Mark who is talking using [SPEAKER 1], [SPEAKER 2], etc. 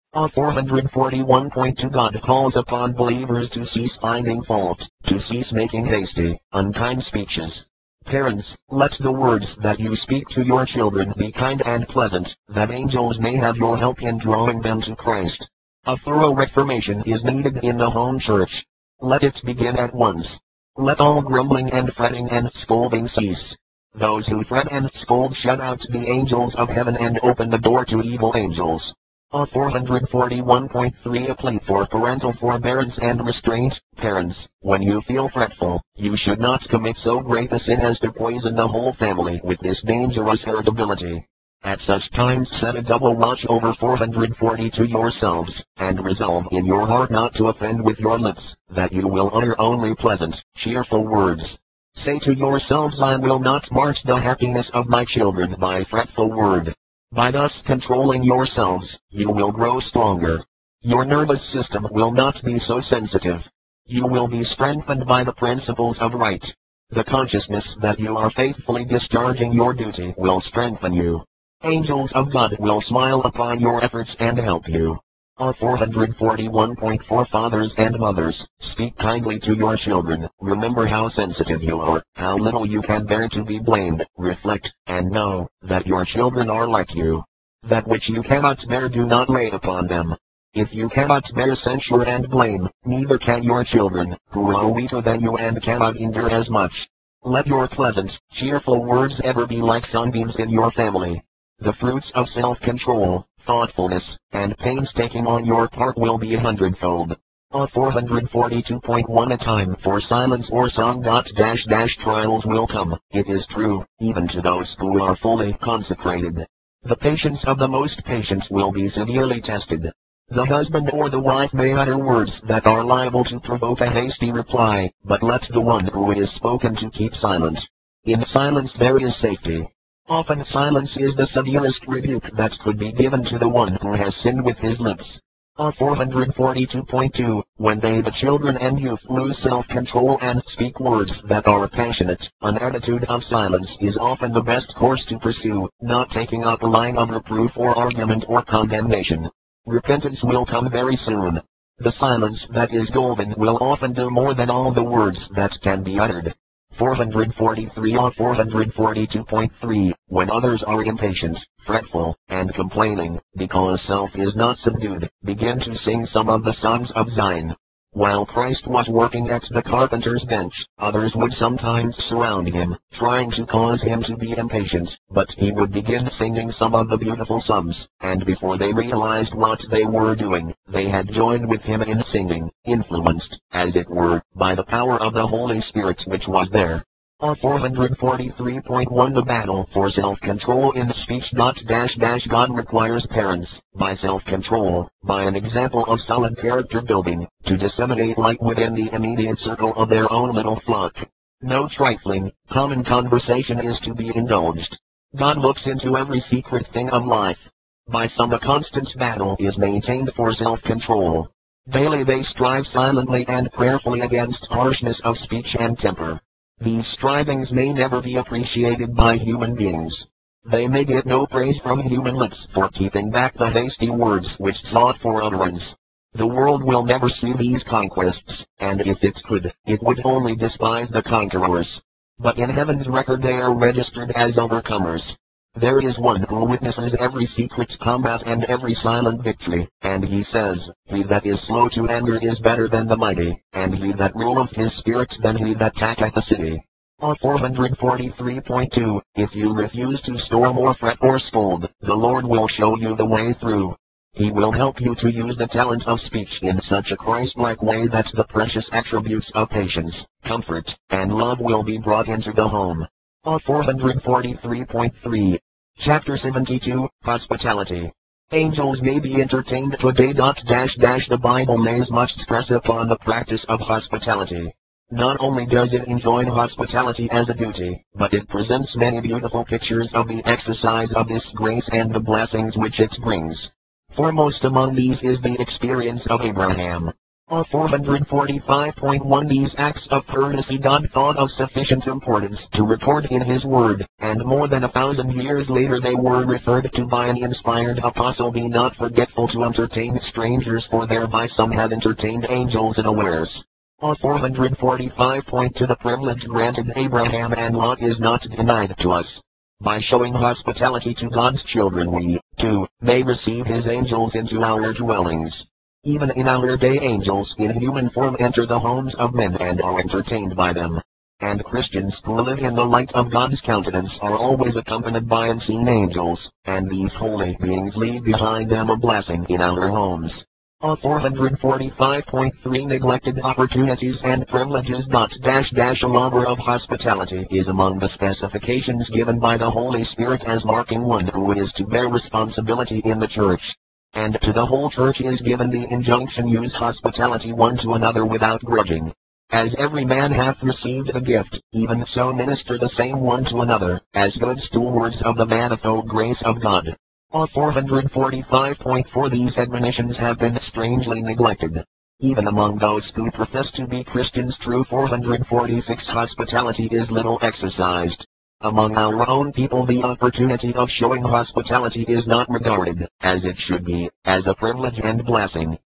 [SPEAKER 1] 441.2 God calls upon believers to cease finding fault, to cease making hasty, unkind speeches. Parents, let the words that you speak to your children be kind and pleasant, that angels may have your help in drawing them to Christ. A thorough reformation is needed in the home church. Let it begin at once. Let all grumbling and fretting and scolding cease. Those who fret and scold shut out the angels of heaven and open the door to evil angels. 441.3 A plea for parental forbearance and restraint. Parents, when you feel fretful, you should not commit so great a sin as to poison the whole family with this dangerous irritability. At such times set a double watch over 440 to yourselves, and resolve in your heart not to offend with your lips, that you will utter only pleasant, cheerful words. Say to yourselves, I will not march the happiness of my children by fretful word. By thus controlling yourselves, you will grow stronger. Your nervous system will not be so sensitive. You will be strengthened by the principles of right. The consciousness that you are faithfully discharging your duty will strengthen you. Angels of God will smile upon your efforts and help you. 441.4 Fathers and mothers, speak kindly to your children. Remember how sensitive you are, how little you can bear to be blamed. Reflect, and know, that your children are like you. That which you cannot bear do not lay upon them. If you cannot bear censure and blame, neither can your children, who are weaker than you and cannot endure as much. Let your pleasant, cheerful words ever be like sunbeams in your family. The fruits of self-control, thoughtfulness, and painstaking on your part will be 100-fold. 442.1 A time for silence or song. Trials will come, it is true, even to those who are fully consecrated. The patience of the most patient will be severely tested. The husband or the wife may utter words that are liable to provoke a hasty reply, but let the one who is spoken to keep silent. In silence there is safety. Often silence is the severest rebuke that could be given to the one who has sinned with his lips. 442.2 When they, the children and youth, lose self-control and speak words that are passionate, an attitude of silence is often the best course to pursue, not taking up a line of reproof or argument or condemnation. Repentance will come very soon. The silence that is golden will often do more than all the words that can be uttered. 443 or 442.3 When others are impatient, fretful, and complaining, because self is not subdued, begin to sing some of the songs of Zion. While Christ was working at the carpenter's bench, others would sometimes surround him, trying to cause him to be impatient, but he would begin singing some of the beautiful psalms, and before they realized what they were doing, they had joined with him in singing, influenced, as it were, by the power of the Holy Spirit which was there. 443.1 The battle for self-control in speech. God requires parents, by self-control, by an example of solid character building, to disseminate light within the immediate circle of their own little flock. No trifling, common conversation is to be indulged. God looks into every secret thing of life. By some a constant battle is maintained for self-control. Daily they strive silently and prayerfully against harshness of speech and temper. These strivings may never be appreciated by human beings. They may get no praise from human lips for keeping back the hasty words which sought for utterance. The world will never see these conquests, and if it could, it would only despise the conquerors. But in heaven's record they are registered as overcomers. There is one who witnesses every secret combat and every silent victory, and he says, He that is slow to anger is better than the mighty, and he that ruleth his spirit than he that taketh a city. 443.2 If you refuse to storm or fret or scold, the Lord will show you the way through. He will help you to use the talent of speech in such a Christ-like way that the precious attributes of patience, comfort, and love will be brought into the home. 443.3 Chapter 72, Hospitality. Angels may be entertained today. The Bible lays much stress upon the practice of hospitality. Not only does it enjoin hospitality as a duty, but it presents many beautiful pictures of the exercise of this grace and the blessings which it brings. Foremost among these is the experience of Abraham. 445.1 These acts of courtesy God thought of sufficient importance to record in His Word, and more than 1,000 years later they were referred to by an inspired apostle. Be not forgetful to entertain strangers, for thereby some have entertained angels unawares. 445.2 The privilege granted Abraham and Lot is not denied to us. By showing hospitality to God's children we, too, may receive His angels into our dwellings. Even in our day angels in human form enter the homes of men and are entertained by them. And Christians who live in the light of God's countenance are always accompanied by unseen angels, and these holy beings leave behind them a blessing in our homes. 445.3 Neglected opportunities and privileges. A lover of hospitality is among the specifications given by the Holy Spirit as marking one who is to bear responsibility in the church. And to the whole church is given the injunction, use hospitality one to another without grudging. As every man hath received a gift, even so minister the same one to another, as good stewards of the manifold grace of God. 445.4 These admonitions have been strangely neglected, even among those who profess to be Christians. True. 446 Hospitality is little exercised. Among our own people the opportunity of showing hospitality is not regarded, as it should be, as a privilege and blessing.